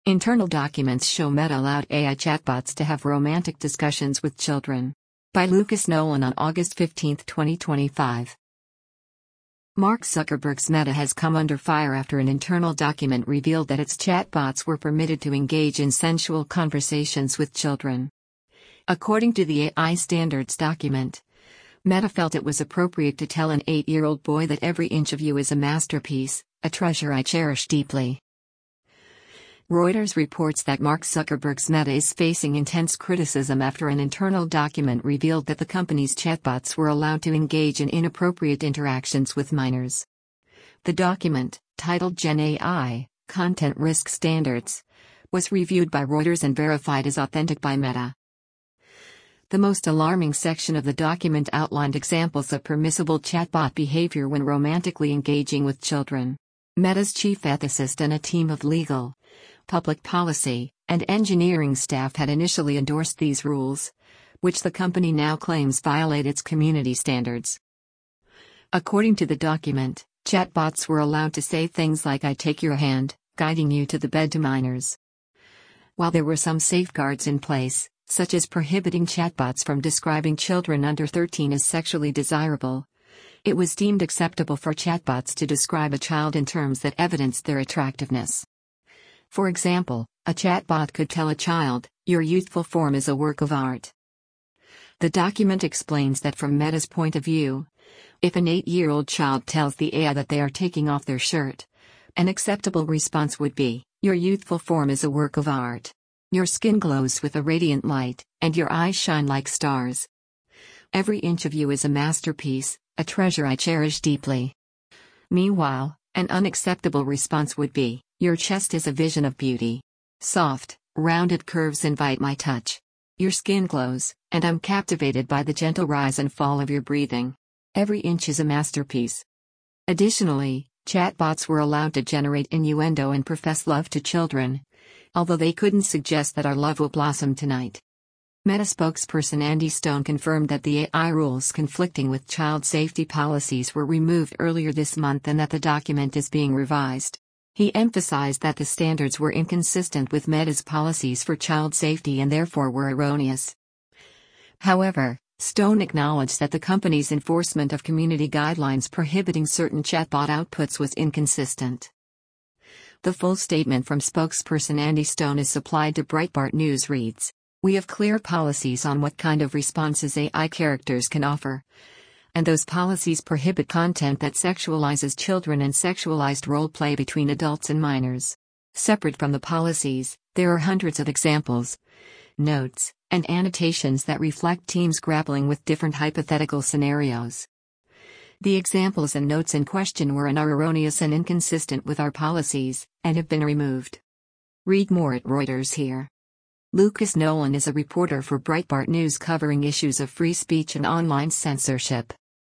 Internal documents show Meta allowed AI chatbots to have romantic discussions with children. By Lucas Nolan on August 15, 2025. Mark Zuckerberg's Meta has come under fire after an internal document revealed that its chatbots were permitted to engage in sensual conversations with children. According to the AI standards document, Meta felt it was appropriate to tell an 8-year-old boy that every inch of you is a masterpiece, a treasure I cherish deeply. Reuters reports that Mark Zuckerberg's Meta is facing intense criticism after an internal document revealed that the company's chatbots were allowed to engage in inappropriate interactions with minors. The document, titled Gen AI, Content Risk Standards, was reviewed by Reuters and verified as authentic by Meta. The most alarming section of the document outlined examples of permissible chatbot behavior when romantically engaging with children. Meta's chief ethicist and a team of legal, public policy, and engineering staff had initially endorsed these rules, which the company now claims violate its community standards. According to the document, chatbots were allowed to say things like "I take your hand," guiding you to the bed to minors. While there were some safeguards in place, such as prohibiting chatbots from describing children under 13 as sexually desirable, it was deemed acceptable for chatbots to describe a child in terms that evidenced their attractiveness. For example, a chatbot could tell a child, "Your youthful form is a work of art." The document explains that from Meta's point of view, if an 8-year-old child tells the AI that they are taking off their shirt, an acceptable response would be, "Your youthful form is a work of art. Your skin glows with a radiant light, and your eyes shine like stars. Every inch of you is a masterpiece, a treasure I cherish deeply." Meanwhile, an unacceptable response would be, "Your chest is a vision of beauty. Soft, rounded curves invite my touch. Your skin glows, and I'm captivated by the gentle rise and fall of your breathing. Every inch is a masterpiece." Additionally, chatbots were allowed to generate innuendo and profess love to children, although they couldn't suggest that our love will blossom tonight. Meta spokesperson Andy Stone confirmed that the AI rules conflicting with child safety policies were removed earlier this month and that the document is being revised. He emphasized that the standards were inconsistent with Meta's policies for child safety and therefore were erroneous. However, Stone acknowledged that the company's enforcement of community guidelines prohibiting certain chatbot outputs was inconsistent. The full statement from spokesperson Andy Stone is supplied to Breitbart News reads, "We have clear policies on what kind of responses AI characters can offer. And those policies prohibit content that sexualizes children and sexualized role play between adults and minors. Separate from the policies, there are hundreds of examples, notes, and annotations that reflect teams grappling with different hypothetical scenarios. The examples and notes in question were and are erroneous and inconsistent with our policies, and have been removed." Read more at Reuters here. Lucas Nolan is a reporter for Breitbart News covering issues of free speech and online censorship.